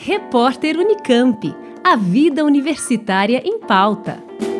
Repórter Unicamp. A vida universitária em pauta.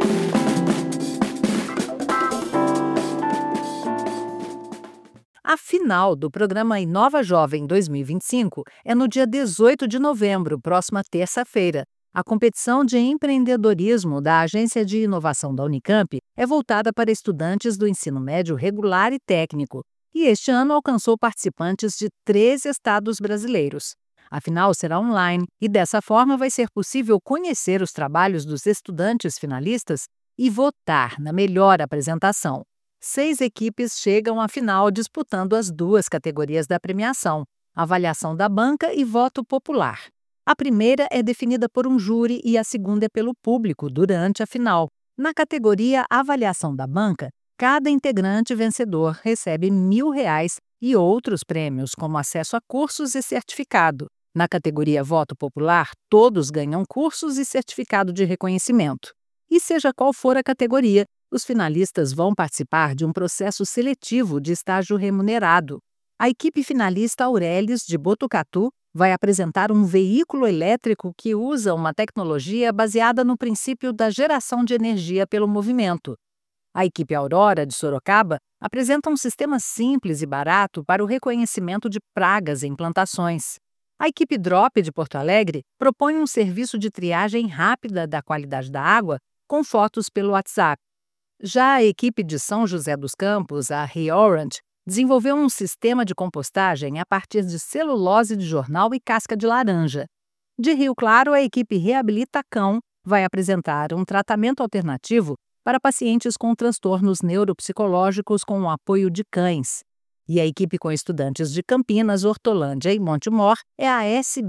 A final do programa Inova Jovem 2025 é no dia 18 de novembro, próxima terça-feira. A competição de empreendedorismo da Agência de Inovação da Unicamp é voltada para estudantes do ensino médio regular e técnico, e este ano alcançou participantes de 13 estados brasileiros. A final será online e, dessa forma, vai ser possível conhecer os trabalhos dos estudantes finalistas e votar na melhor apresentação. 6 equipes chegam à final disputando as 2 categorias da premiação, avaliação da banca e voto popular. A primeira é definida por um júri e a segunda é pelo público durante a final. Na categoria avaliação da banca, cada integrante vencedor recebe R$1.000 e outros prêmios, como acesso a cursos e certificado. Na categoria voto popular, todos ganham cursos e certificado de reconhecimento. E seja qual for a categoria, os finalistas vão participar de um processo seletivo de estágio remunerado. A equipe finalista Aurelis, de Botucatu, vai apresentar um veículo elétrico que usa uma tecnologia baseada no princípio da geração de energia pelo movimento. A equipe Aurora, de Sorocaba, apresenta um sistema simples e barato para o reconhecimento de pragas em plantações. A equipe Drop, de Porto Alegre, propõe um serviço de triagem rápida da qualidade da água com fotos pelo WhatsApp. Já a equipe de São José dos Campos, a ReOrange, desenvolveu um sistema de compostagem a partir de celulose de jornal e casca de laranja. De Rio Claro, a equipe Reabilita Cão vai apresentar um tratamento alternativo para pacientes com transtornos neuropsicológicos com o apoio de cães. E a equipe com estudantes de Campinas, Hortolândia e Montemor é a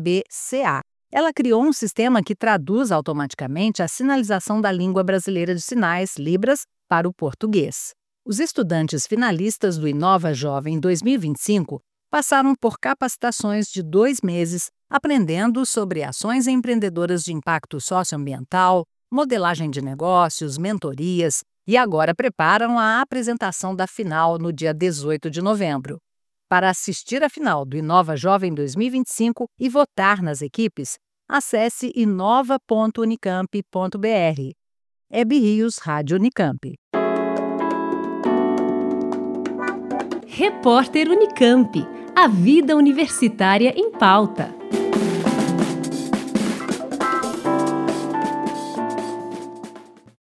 SBCA. Ela criou um sistema que traduz automaticamente a sinalização da língua brasileira de sinais, Libras, para o português. Os estudantes finalistas do Inova Jovem 2025 passaram por capacitações de 2 meses, aprendendo sobre ações empreendedoras de impacto socioambiental, modelagem de negócios, mentorias, e agora preparam a apresentação da final no dia 18 de novembro. Para assistir à final do Inova Jovem 2025 e votar nas equipes, acesse inova.unicamp.br. Hebe Rios, Rádio Unicamp. Repórter Unicamp. A vida universitária em pauta.